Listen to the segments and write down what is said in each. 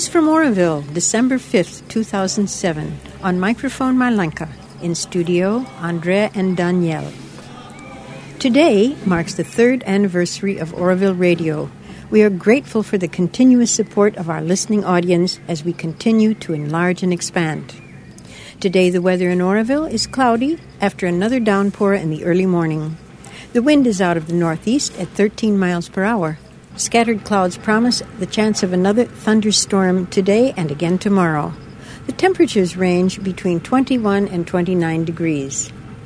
News from Oroville, December 5th, 2007. On microphone, Marlenka. In studio, Andrea and Danielle. Today marks the 3rd anniversary of Oroville Radio. We are grateful for the continuous support of our listening audience as we continue to enlarge and expand. Today the weather in Oroville is cloudy after another downpour in the early morning. The wind is out of the northeast at 13 miles per hour. Scattered clouds promise the chance of another thunderstorm today and again tomorrow. The temperatures range between 21 and 29 degrees.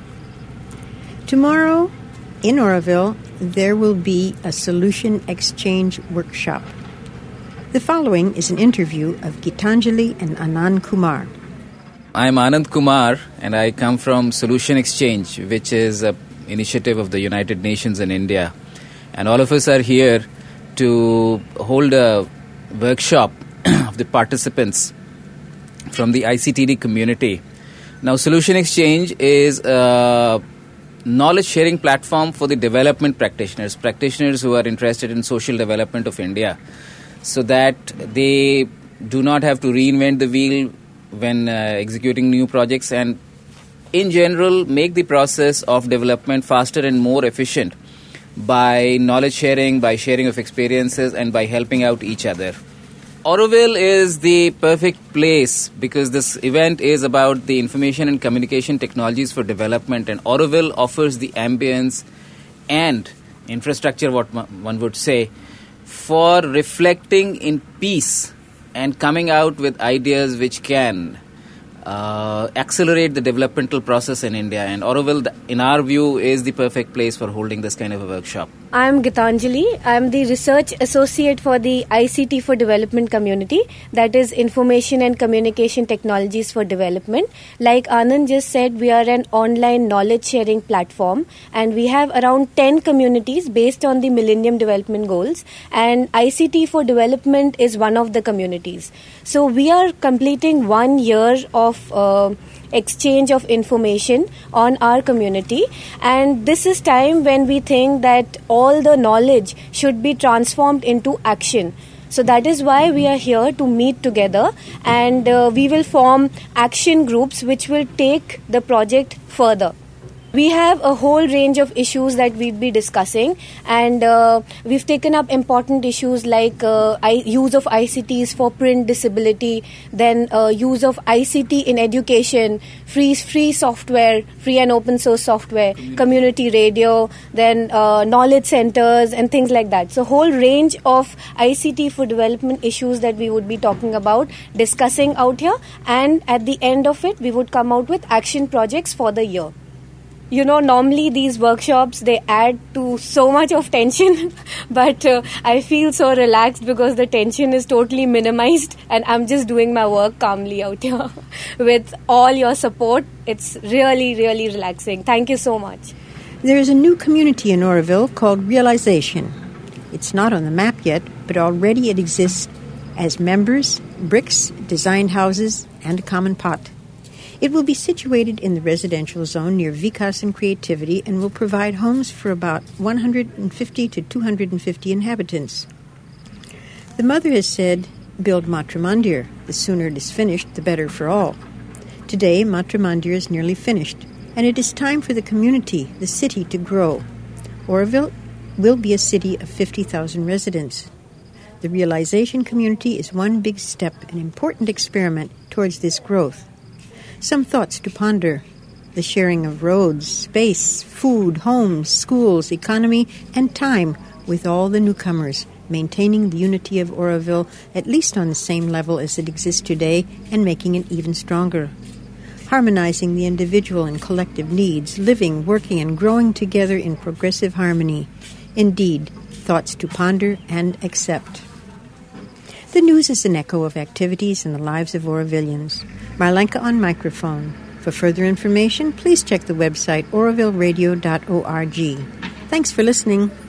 Tomorrow, in Oroville, there will be a solution exchange workshop. The following is an interview of Gitanjali and Anand Kumar. I'm Anand Kumar, and I come from Solution Exchange, which is an initiative of the United Nations in India. And all of us are here to hold a workshop of the participants from the ICTD community. Now, Solution Exchange is a knowledge-sharing platform for the development practitioners who are interested in social development of India, so that they do not have to reinvent the wheel when executing new projects, and in general make the process of development faster and more efficient by knowledge sharing, by sharing of experiences, and by helping out each other. Oroville is the perfect place because this event is about the information and communication technologies for development, and Oroville offers the ambience and infrastructure, what one would say, for reflecting in peace and coming out with ideas which can accelerate the developmental process in India. And Oroville, in our view, is the perfect place for holding this kind of a workshop. I'm Gitanjali. I'm the Research Associate for the ICT for Development community, that is Information and Communication Technologies for Development. Like Anand just said, we are an online knowledge sharing platform, and we have around 10 communities based on the Millennium Development Goals, and ICT for Development is one of the communities. So we are completing 1 year of exchange of information on our community, and this is time when we think that all the knowledge should be transformed into action. So that is why we are here to meet together, and we will form action groups which will take the project further. We have a whole range of issues that we'll be discussing, and we've taken up important issues like use of ICTs for print disability, then use of ICT in education, free software, free and open source software, community radio, then knowledge centers and things like that. So whole range of ICT for development issues that we would be talking about, discussing out here, and at the end of it we would come out with action projects for the year. You know, normally these workshops, they add to so much of tension, but I feel so relaxed because the tension is totally minimized, and I'm just doing my work calmly out here. With all your support, it's really, really relaxing. Thank you so much. There is a new community in Oroville called Realization. It's not on the map yet, but already it exists as members, bricks, designed houses, and a common pot. It will be situated in the residential zone near Vikas and Creativity and will provide homes for about 150 to 250 inhabitants. The mother has said, build Matra Mandir. The sooner it is finished, the better for all. Today, Matra Mandir is nearly finished, and it is time for the community, the city, to grow. Oroville will be a city of 50,000 residents. The Realization community is one big step, an important experiment towards this growth. Some thoughts to ponder: the sharing of roads, space, food, homes, schools, economy, and time with all the newcomers, maintaining the unity of Oroville at least on the same level as it exists today and making it even stronger. Harmonizing the individual and collective needs, living, working, and growing together in progressive harmony. Indeed, thoughts to ponder and accept. The news is an echo of activities in the lives of Orovillians. Marlenka on microphone. For further information, please check the website orovilleradio.org. Thanks for listening.